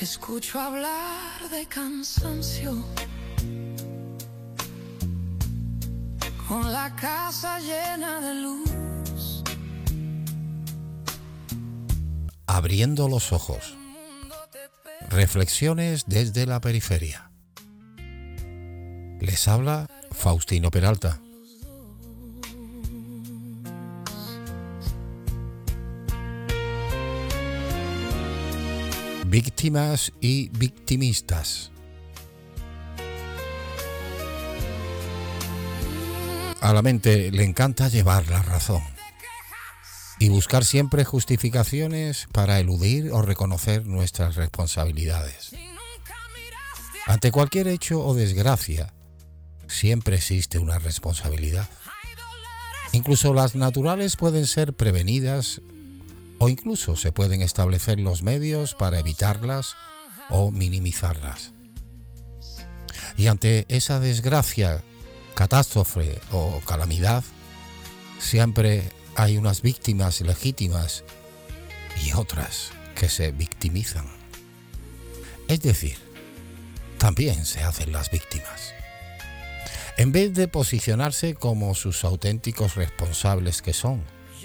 Te escucho hablar de cansancio, con la casa llena de luz. Abriendo los ojos. Reflexiones desde la periferia. Les habla Faustino Peralta. Víctimas y victimistas. A la mente le encanta llevar la razón y buscar siempre justificaciones para eludir o reconocer nuestras responsabilidades. Ante cualquier hecho o desgracia, siempre existe una responsabilidad. Incluso las naturales pueden ser prevenidas o incluso se pueden establecer los medios para evitarlas o minimizarlas. Y ante esa desgracia, catástrofe o calamidad, siempre hay unas víctimas legítimas y otras que se victimizan. Es decir, también se hacen las víctimas. En vez de posicionarse como sus auténticos responsables que son.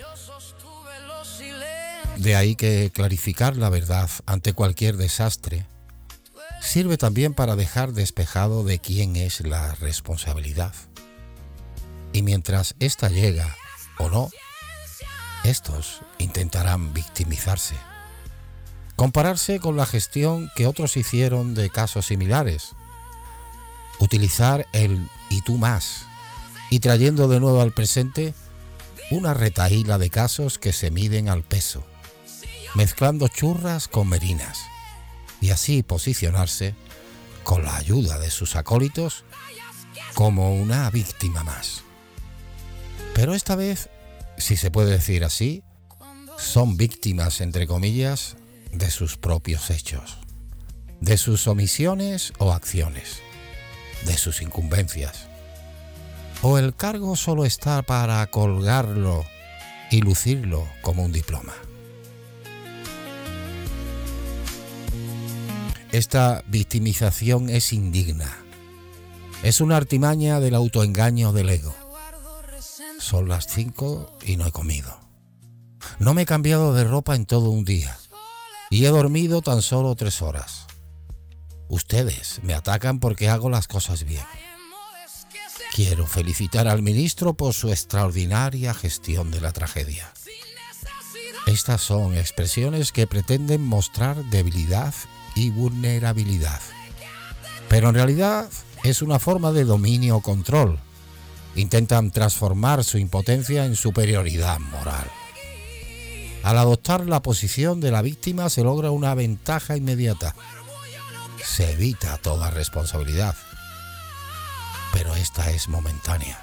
De ahí que clarificar la verdad ante cualquier desastre sirve también para dejar despejado de quién es la responsabilidad. Y mientras ésta llega o no, estos intentarán victimizarse, compararse con la gestión que otros hicieron de casos similares, utilizar el "y tú más", y trayendo de nuevo al presente una retahíla de casos que se miden al peso, mezclando churras con merinas, y así posicionarse, con la ayuda de sus acólitos, como una víctima más. Pero esta vez, si se puede decir así, son víctimas, entre comillas, de sus propios hechos, de sus omisiones o acciones, de sus incumbencias. O el cargo solo está para colgarlo y lucirlo como un diploma. Esta victimización es indigna. Es una artimaña del autoengaño del ego. Son las 5 y no he comido. No me he cambiado de ropa en todo un día y he dormido tan solo 3 horas. Ustedes me atacan porque hago las cosas bien. Quiero felicitar al ministro por su extraordinaria gestión de la tragedia. Estas son expresiones que pretenden mostrar debilidad y vulnerabilidad, pero en realidad es una forma de dominio o control. Intentan transformar su impotencia en superioridad moral. Al adoptar la posición de la víctima se logra una ventaja inmediata. Se evita toda responsabilidad, pero esta es momentánea.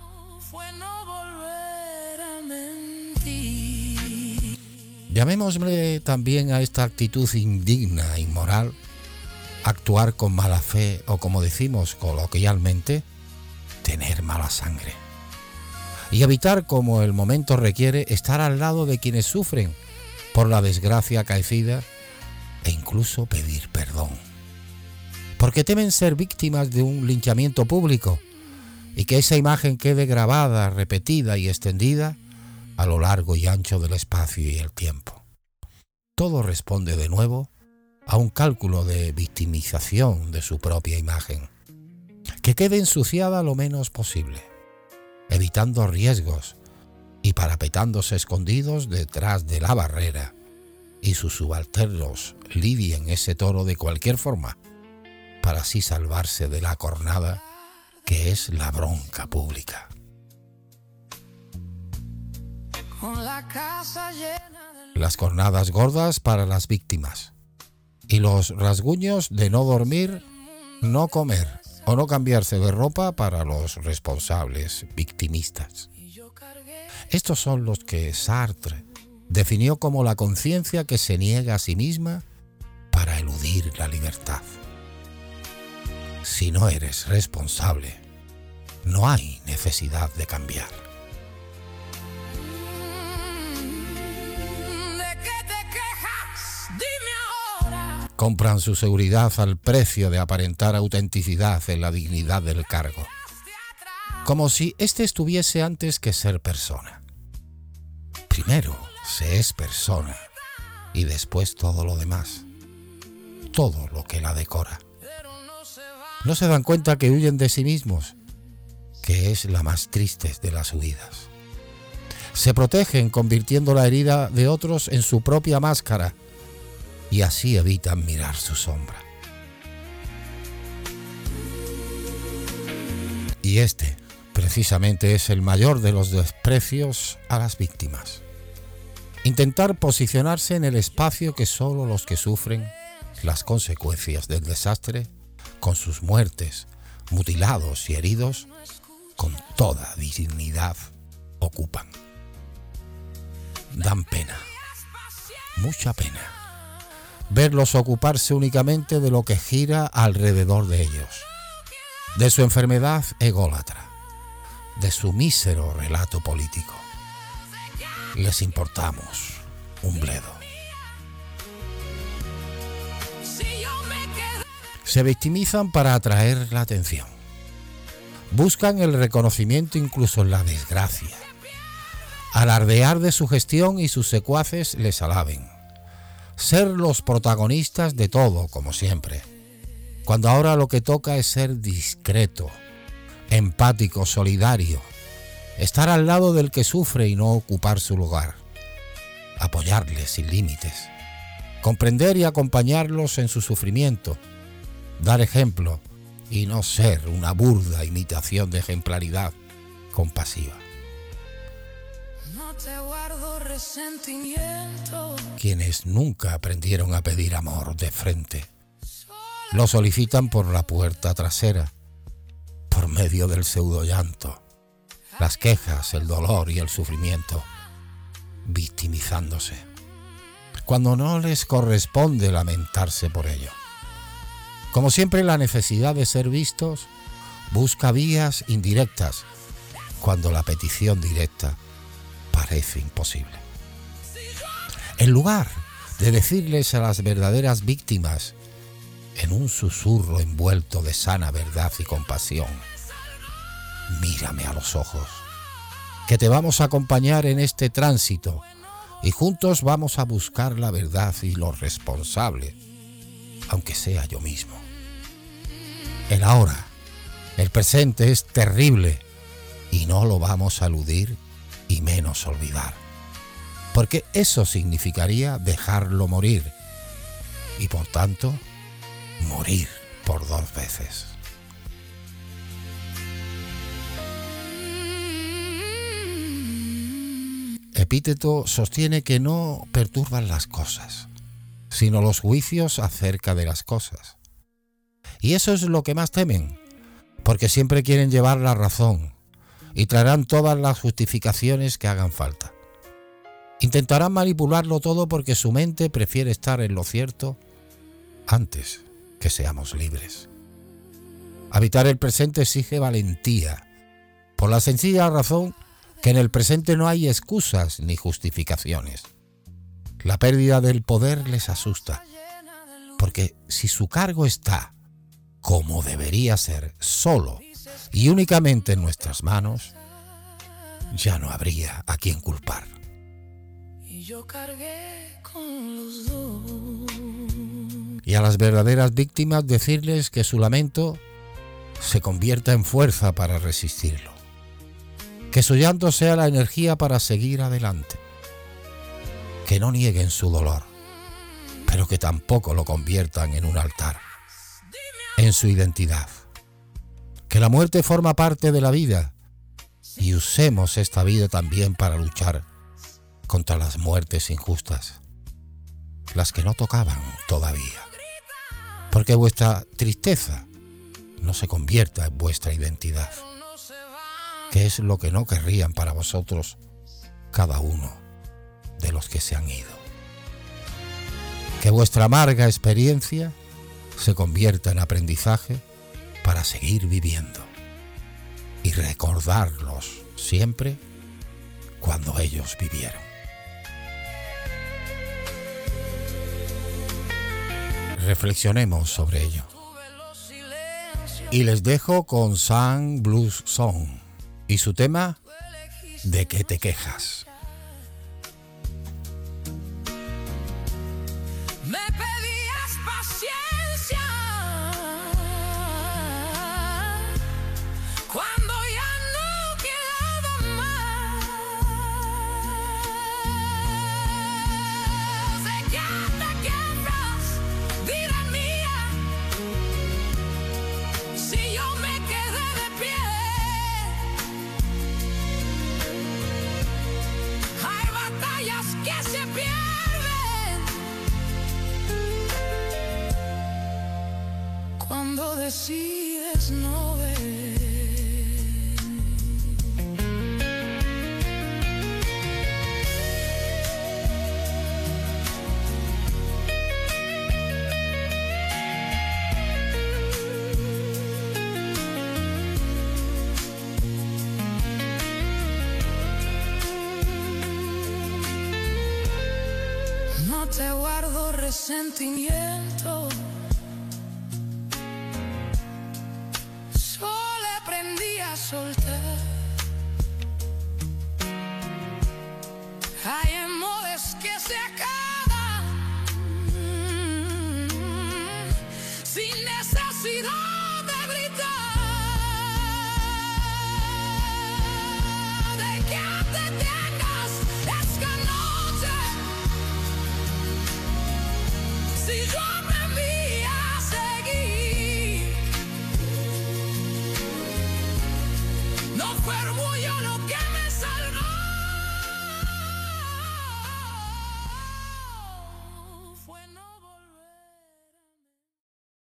Llamémosle también a esta actitud indigna e inmoral actuar con mala fe o, como decimos coloquialmente, tener mala sangre. Y evitar, como el momento requiere, estar al lado de quienes sufren por la desgracia acaecida e incluso pedir perdón. Porque temen ser víctimas de un linchamiento público y que esa imagen quede grabada, repetida y extendida a lo largo y ancho del espacio y el tiempo. Todo responde de nuevo a un cálculo de victimización de su propia imagen, que quede ensuciada lo menos posible, evitando riesgos y parapetándose escondidos detrás de la barrera, y sus subalternos lidien ese toro de cualquier forma, para así salvarse de la cornada que es la bronca pública. Las cornadas gordas para las víctimas y los rasguños de no dormir, no comer o no cambiarse de ropa para los responsables victimistas. Estos son los que Sartre definió como la conciencia que se niega a sí misma para eludir la libertad. Si no eres responsable, no hay necesidad de cambiar. Compran su seguridad al precio de aparentar autenticidad en la dignidad del cargo, como si éste estuviese antes que ser persona. Primero se es persona y después todo lo demás, todo lo que la decora. No se dan cuenta que huyen de sí mismos, que es la más triste de las huidas. Se protegen convirtiendo la herida de otros en su propia máscara y así evitan mirar su sombra. Y este, precisamente, es el mayor de los desprecios a las víctimas. Intentar posicionarse en el espacio que solo los que sufren las consecuencias del desastre, con sus muertes, mutilados y heridos, con toda dignidad, ocupan. Dan pena, mucha pena, verlos ocuparse únicamente de lo que gira alrededor de ellos, de su enfermedad ególatra, de su mísero relato político. Les importamos un bledo. Se victimizan para atraer la atención. Buscan el reconocimiento incluso en la desgracia. Alardear de su gestión y sus secuaces les alaben. Ser los protagonistas de todo, como siempre, cuando ahora lo que toca es ser discreto, empático, solidario, estar al lado del que sufre y no ocupar su lugar, apoyarles sin límites, comprender y acompañarlos en su sufrimiento, dar ejemplo y no ser una burda imitación de ejemplaridad compasiva. No te guardo resentimiento. Quienes nunca aprendieron a pedir amor de frente, lo solicitan por la puerta trasera, por medio del pseudollanto, las quejas, el dolor y el sufrimiento, victimizándose, cuando no les corresponde lamentarse por ello. Como siempre, la necesidad de ser vistos busca vías indirectas, cuando la petición directa parece imposible. En lugar de decirles a las verdaderas víctimas, en un susurro envuelto de sana verdad y compasión, mírame a los ojos, que te vamos a acompañar en este tránsito y juntos vamos a buscar la verdad y lo responsable, aunque sea yo mismo. El ahora, el presente es terrible y no lo vamos a eludir y menos olvidar, porque eso significaría dejarlo morir y por tanto morir por dos veces. Epíteto sostiene que no perturban las cosas, sino los juicios acerca de las cosas. Y eso es lo que más temen, porque siempre quieren llevar la razón y traerán todas las justificaciones que hagan falta. Intentarán manipularlo todo porque su mente prefiere estar en lo cierto antes que seamos libres. Habitar el presente exige valentía, por la sencilla razón que en el presente no hay excusas ni justificaciones. La pérdida del poder les asusta, porque si su cargo está, como debería ser, solo y únicamente en nuestras manos, ya no habría a quien culpar. Y yo cargué con los dos. Y a las verdaderas víctimas decirles que su lamento se convierta en fuerza para resistirlo, que su llanto sea la energía para seguir adelante, que no nieguen su dolor, pero que tampoco lo conviertan en un altar, en su identidad, que la muerte forma parte de la vida y usemos esta vida también para luchar contra las muertes injustas, las que no tocaban todavía, porque vuestra tristeza no se convierta en vuestra identidad, que es lo que no querrían para vosotros cada uno de los que se han ido. Que vuestra amarga experiencia se convierta en aprendizaje para seguir viviendo y recordarlos siempre cuando ellos vivieron. reflexionemos sobre ello. Y les dejo con Sun Blues Song y su tema ¿De qué te quejas? Me pedías paciencia cuando ya no quedaba más. ¿De qué te quejas, vida mía? Si yo me quedé de pie. Hay batallas que se pierden cuando decides no ver. No te guardo resentimiento, solo aprendí a soltar. Hay amores que se acaban sin necesidad de gritar. De que te tengas esta noche. Si yo aprendí a seguir, no fue